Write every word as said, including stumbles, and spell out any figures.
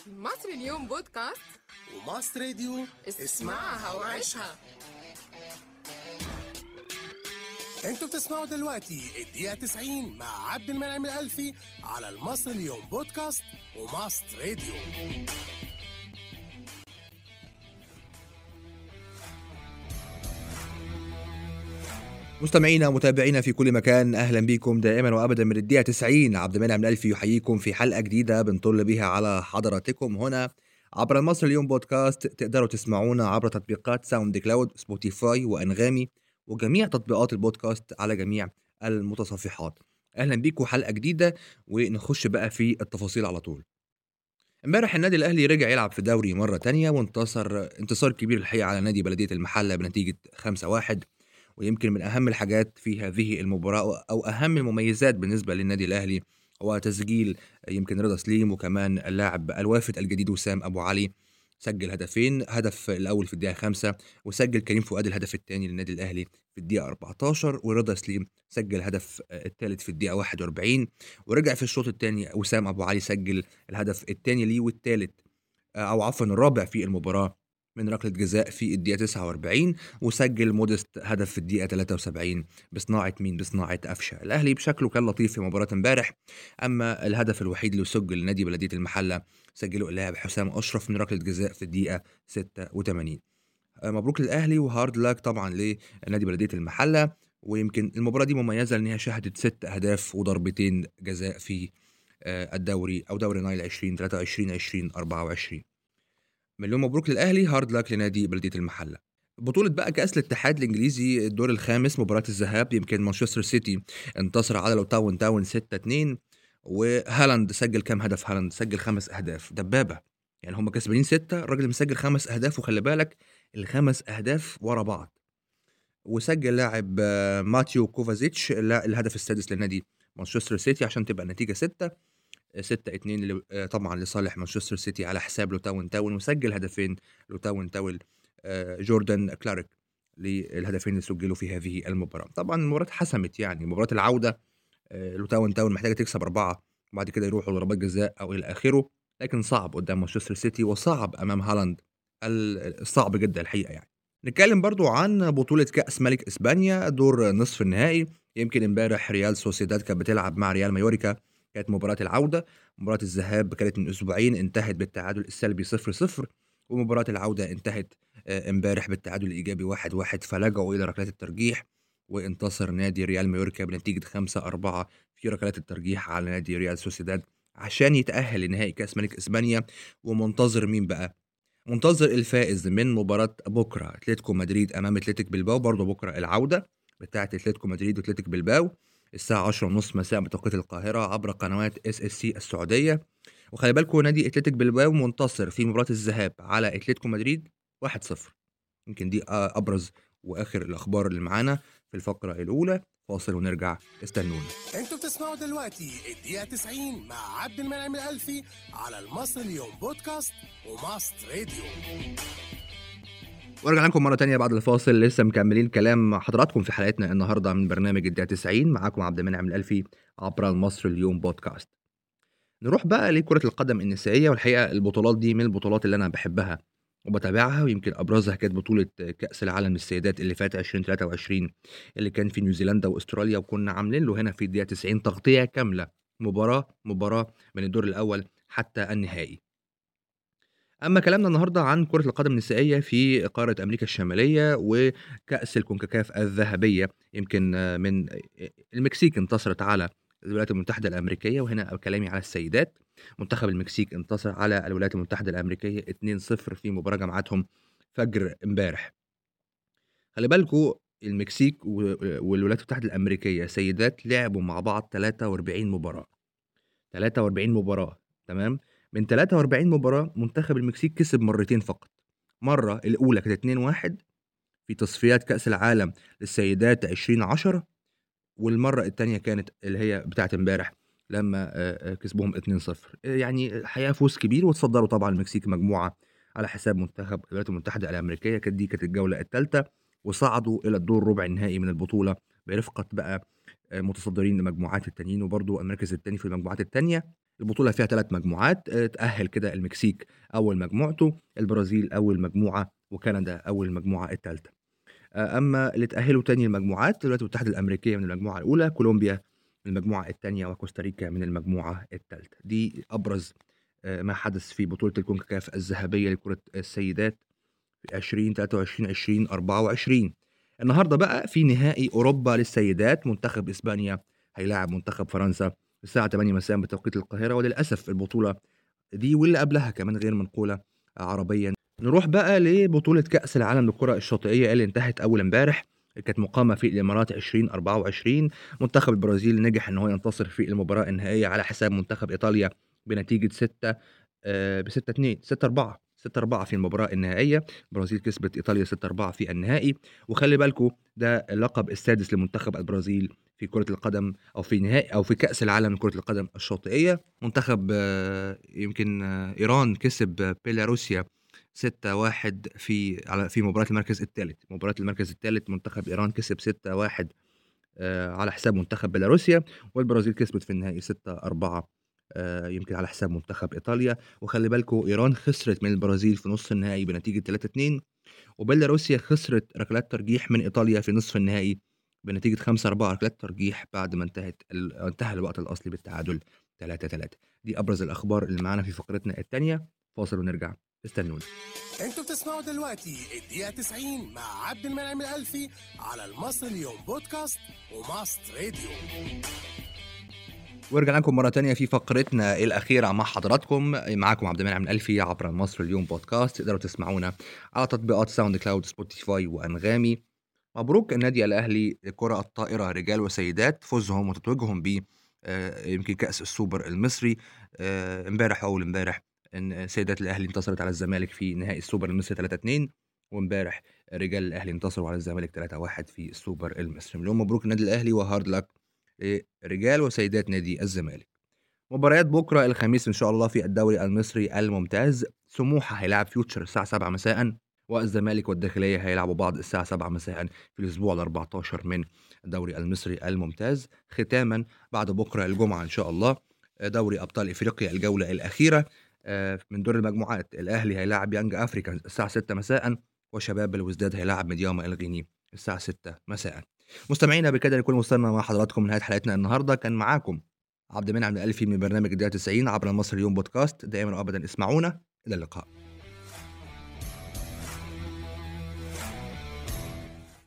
مصر اليوم بودكاست ومصر راديو اسمعها وعيشها. انتوا بتسمعوا دلوقتي الدقيقة تسعين مع عبد المنعم الألفي على المصر اليوم بودكاست ومصر راديو. مستمعينا ومتابعينا في كل مكان، أهلا بكم دائما وأبدا من الدقيقة تسعين. عبد المنعم الألفي يحييكم في حلقة جديدة بنطل بها على حضراتكم هنا عبر المصري اليوم بودكاست. تقدروا تسمعونا عبر تطبيقات ساوند كلاود، سبوتيفاي وأنغامي وجميع تطبيقات البودكاست على جميع المتصفحات. أهلا بكم حلقة جديدة ونخش بقى في التفاصيل على طول. امبارح النادي الأهلي رجع يلعب في دوري مرة تانية وانتصر انتصار كبير الحقيقة على نادي بلدية المحلة بنتيجة خمسة واحد. ويمكن من أهم الحاجات في هذه المباراة أو أهم المميزات بالنسبة للنادي الأهلي هو تسجيل يمكن رضا سليم، وكمان اللاعب الوافد الجديد وسام أبو علي سجل هدفين، هدف الأول في الدقيقة خمسة وسجل كريم فؤاد الهدف الثاني للنادي الأهلي في الدقيقة أربعتاشر، ورضا سليم سجل الهدف الثالث في الدقيقة واحد وأربعين. ورجع في الشوط الثاني وسام أبو علي سجل الهدف الثاني ليه والثالث أو عفوا الرابع في المباراة من ركلة جزاء في الدقيقة تسعة وأربعين، وسجل مودست هدف في الدقيقة ثلاثة وسبعين بصناعة مين؟ بصناعة قفشة. الأهلي بشكله كان لطيف في مباراة امبارح. أما الهدف الوحيد اللي سجل نادي بلدية المحلة سجله اللاعب حسام أشرف من ركلة جزاء في الدقيقة ستة وثمانين. مبروك للأهلي وهارد لاك طبعا لنادي بلدية المحلة. ويمكن المباراة دي مميزة لأنها شهدت ست أهداف وضربتين جزاء في الدوري أو دوري نايل عشرين ثلاثة وعشرين عشرين أربعة وعشرين. مليون مبروك للأهلي، هارد لاك لنادي بلدية المحلة. بطولة بقى كأس الاتحاد الإنجليزي الدور الخامس مباراة الذهاب، يمكن مانشستر سيتي انتصر على لو تاون تاون ستة اتنين، وهالاند سجل كام هدف؟ هالاند سجل خمس أهداف، دبابة. يعني هم كسبانين ستة، الراجل مسجل خمس أهداف، وخلي بالك الخمس أهداف ورا بعض. وسجل لاعب ماتيو كوفازيتش الهدف السادس لنادي مانشستر سيتي عشان تبقى النتيجة ستة ستة اتنين طبعا لصالح مانشستر سيتي على حساب لوتاون تاون. وسجل هدفين لوتاون تاون جوردان كلارك للهدفين اللي سجلوا في هذه المباراة. طبعا المباراة حسمت، يعني مباراة العودة لوتاون تاون محتاجة تكسب أربعة وبعد كده يروحوا ضربات جزاء أو إلى آخره، لكن صعب قدام مانشستر سيتي وصعب أمام هالاند، الصعب جدا الحقيقة. يعني نتكلم برضو عن بطولة كأس ملك إسبانيا دور نصف النهائي. يمكن امبارح ريال سوسيداد كانت بتلعب مع ريال مايوريكا، كانت مباراة العودة. مباراة الذهاب كانت من أسبوعين انتهت بالتعادل السلبي صفر صفر، ومباراة العودة انتهت امبارح بالتعادل الإيجابي واحد واحد، فلجأوا إلى ركلات الترجيح وانتصر نادي ريال مايوريكا بنتيجة خمسة أربعة في ركلات الترجيح على نادي ريال سوسيداد عشان يتأهل لنهائي كأس ملك إسبانيا. ومنتظر مين بقى؟ منتظر الفائز من مباراة بكرة اتلتيكو مدريد أمام اتلتيك بلباو، برضو بكرة العودة بتاعة اتلتيكو مدريد واتلتيك بلباو الساعة عشرة ونص مساء بتوقيت القاهرة عبر قنوات اس اس سي السعودية. وخلي بالكم نادي اتلتيك بلباو منتصر في مباراة الذهاب على اتلتيكو مدريد واحد صفر. يمكن دي أبرز وآخر الأخبار اللي معانا في الفقرة الأولى. فاصل ونرجع، استنونا. انتوا بتسمعوا دلوقتي الدقيقة تسعين مع عبد المنعم الألفي على المصر اليوم بودكاست ومصر راديو. ورجع لكم مرة تانية بعد الفاصل، لسه مكملين كلام حضراتكم في حلقتنا النهاردة من برنامج الدقيقة تسعين. معاكم عبد المنعم الألفي عبر المصر اليوم بودكاست. نروح بقى لكرة القدم النسائية، والحقيقة البطولات دي من البطولات اللي أنا بحبها وبتابعها، ويمكن أبرزها كانت بطولة كأس العالم للسيدات اللي فات عشرين ثلاثة وعشرين اللي كان في نيوزيلندا وأستراليا، وكنا عاملين له هنا في الدقيقة تسعين تغطية كاملة مباراة مباراة من الدور الأول حتى النهائي. أما كلامنا النهاردة عن كرة القدم النسائية في قارة أمريكا الشمالية وكأس الكونكاكاف الذهبية، يمكن من المكسيك انتصرت على الولايات المتحدة الأمريكية، وهنا كلامي على السيدات. منتخب المكسيك انتصر على الولايات المتحدة الأمريكية اتنين صفر في مباراة جمعتهم فجر امبارح. خلي بالكوا المكسيك والولايات المتحدة الأمريكية سيدات لعبوا مع بعض ثلاثة وأربعين مباراة ثلاثة وأربعين مباراة تمام. من ثلاثة وأربعين مباراة منتخب المكسيك كسب مرتين فقط. مرة الأولى كانت اتنين واحد في تصفيات كأس العالم للسيدات عشرين عشرة، والمرة التانية كانت اللي هي بتاعة امبارح لما كسبوهم اتنين صفر. يعني الحقيقة فوز كبير، وتصدروا طبعا المكسيك مجموعة على حساب منتخب الولايات المتحدة الأمريكية. كانت دي كانت الجولة الثالثة، وصعدوا إلى الدور ربع النهائي من البطولة برفقة بقى متصدرين المجموعات التانيين، وبرضو المركز الثاني في المجموعات التانية البطولة فيها ثلاث مجموعات، آآ تأهّل كده المكسيك أول مجموعته، البرازيل أول مجموعة، وكندا أول المجموعة التالتة. آآ أمّا اللي اتأهّلوا تاني المجموعات الولايات المتحدة الأمريكية من المجموعة الأولى، كولومبيا من المجموعة التانية، وكوستاريكا من المجموعة التالتة. دي أبرز آآ ما حدث في بطولة الكونكاكاف الذهبية لكرة السيدات في ألفين وتلاتة وعشرين، ألفين وأربعة وعشرين. النهارده بقى في نهائي أوروبا للسيدات، منتخب إسبانيا هيلاعب منتخب فرنسا الساعة تمانية مساءً بتوقيت القاهرة، وللأسف البطولة دي واللي قبلها كمان غير منقولة عربيًا. نروح بقى لبطولة كأس العالم للكرة الشاطئية اللي انتهت أول امبارح، كانت مقامة في الإمارات ألفين وأربعة وعشرين. منتخب البرازيل نجح إن هو ينتصر في المباراة النهائية على حساب منتخب إيطاليا بنتيجة ستة آآ بستة اتنين ستة أربعة ستة أربعة في المباراة النهائية. البرازيل كسبت إيطاليا ستة أربعة في النهائي، وخلّي بالكم ده اللقب السادس لمنتخب البرازيل في كرة القدم أو في نهائي أو في كأس العالم لكرة القدم الشاطئية. منتخب آه، يمكن آه، إيران كسب بيلاروسيا ستة واحد في على في مباراة المركز التالت. مباراة المركز التالت منتخب إيران كسب ستة واحد آآ على حساب منتخب بيلاروسيا، والبرازيل كسبت في النهائي ستة أربعة آآ يمكن على حساب منتخب إيطاليا. وخلّي بالكم إيران خسرت من البرازيل في نُص النهائي بنتيجة تلاتة اتنين، وبيلاروسيا خسرت ركلات ترجيح من إيطاليا في نصف النهائي بنتيجة خمسة أربعة ركلات ترجيح بعد ما انتهت ال انتهى الوقت الأصلي بالتعادل تلاتة تلاتة. دي أبرز الأخبار اللي معانا في فقرتنا التانية. فاصل ونرجع، استنونا. انتوا بتسمعوا دلوقتي الدقيقة تسعين مع عبد المنعم الألفي على المصري اليوم بودكاست وماست راديو. ورجعنا لكم مرة تانية في فقرتنا الأخيرة مع حضراتكم. معاكم عبد المنعم الألفي عبر المصري اليوم بودكاست. تقدروا تسمعونا على تطبيقات ساوند كلاود، سبوتيفاي، وأنغامي. مبروك النادي الأهلي لكرة الطائرة رجال وسيدات، فوزهم وتتويجهم ب آه، يمكن كأس السوبر المصري آه، امبارح أول امبارح إن سيدات الأهلي انتصرت على الزمالك في نهائي السوبر المصري تلاتة اتنين، وامبارح رجال الأهلي انتصروا على الزمالك تلاتة واحد في السوبر المصري. مليون مبروك النادي الأهلي وهارد لك لرجال وسيدات نادي الزمالك. مباريات بكرة الخميس إن شاء الله في الدوري المصري الممتاز، سموحة هيلاعب فيوتشر الساعة سبعة مساءً، والزمالك والداخلية هيلعبوا بعض الساعة سبعة مساءً في الأسبوع الأربعتاشر من الدوري المصري الممتاز. ختامًا بعد بكرة الجمعة إن شاء الله دوري أبطال إفريقيا الجولة الأخيرة آآ من دور المجموعات. الأهلي هيلاعب يانج أفريكانز الساعة ستة مساءً، وشباب الوزداد هيلاعب ميدياما الغيني الساعة ستة مساءً. مستمعينا بكده نكون وصلنا مع حضراتكم لنهاية حلقتنا النهارده. كان معاكم عبد المنعم الألفي من برنامج الدقيقة تسعين عبر المصري اليوم بودكاست. دائما وابدا اسمعونا. الى اللقاء.